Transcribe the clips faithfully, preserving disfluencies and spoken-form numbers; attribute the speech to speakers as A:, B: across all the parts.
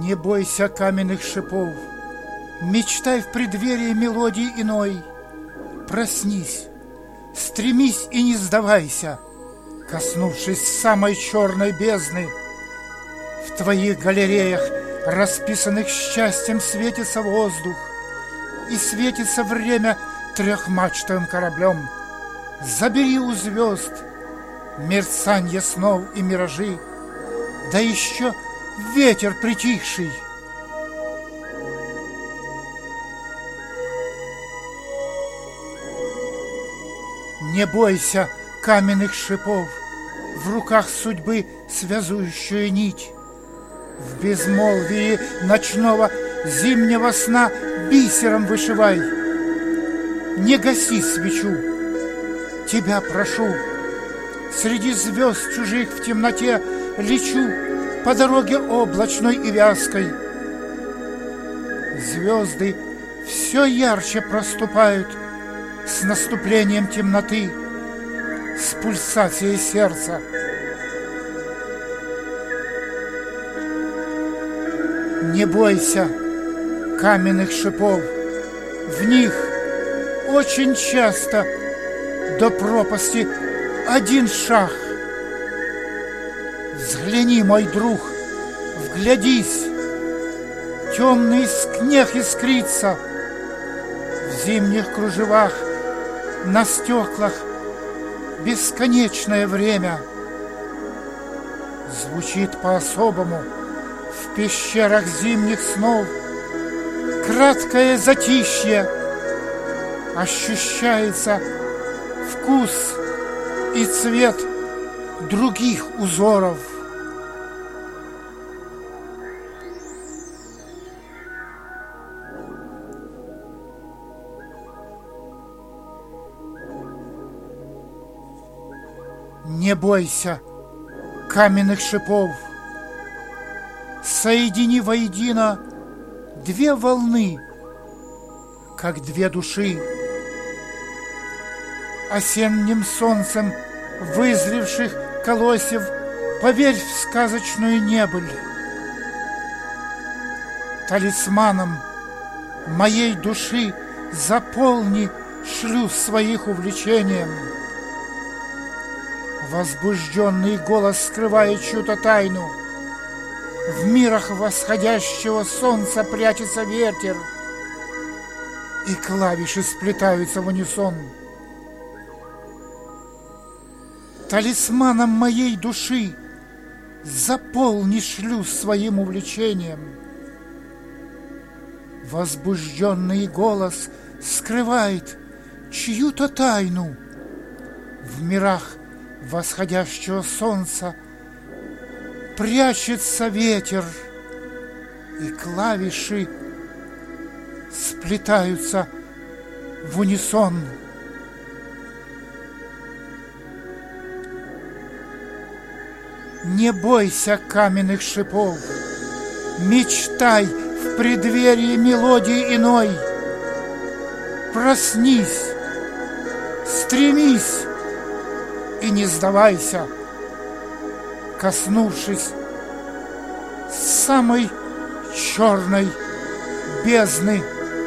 A: Не бойся каменных шипов, мечтай в преддверии мелодии иной. Проснись, стремись и не сдавайся, коснувшись самой черной бездны. В твоих галереях, расписанных счастьем, светится воздух, и светится время трехмачтовым кораблем. Забери у звезд мерцанье снов и миражи, да еще ветер притихший. Не бойся каменных шипов, в руках судьбы связующую нить. В безмолвии ночного зимнего сна бисером вышивай. Не гаси свечу, тебя прошу. Среди звезд чужих в темноте лечу по дороге облачной и вязкой. Звезды все ярче проступают с наступлением темноты, с пульсацией сердца. Не бойся каменных шипов, в них очень часто до пропасти один шаг. Взгляни, мой друг, вглядись, темный снег искрится в зимних кружевах, на стеклах бесконечное время. Звучит по-особому в пещерах зимних снов краткое затишье, ощущается вкус и цвет других узоров. Не бойся каменных шипов, соедини воедино две волны, как две души. Осенним солнцем вызревших колосьев поверь в сказочную небыль. Талисманом моей души заполни шлюз своих увлечением. Возбужденный голос скрывает чью-то тайну. В мирах восходящего солнца прячется ветер, и клавиши сплетаются в унисон. Талисманом моей души заполни шлюз своим увлечением. Возбужденный голос скрывает чью-то тайну. В мирах восходящего солнца прячется ветер, и клавиши сплетаются в унисон. Не бойся каменных шипов, мечтай в преддверии мелодии иной. Проснись, стремись и не сдавайся, коснувшись самой черной бездны.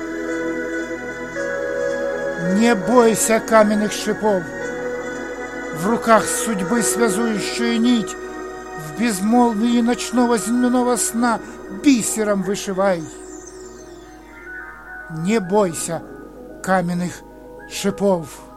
A: Не бойся каменных шипов, в руках судьбы связующую нить. В безмолвии ночного земного сна бисером вышивай. Не бойся каменных шипов.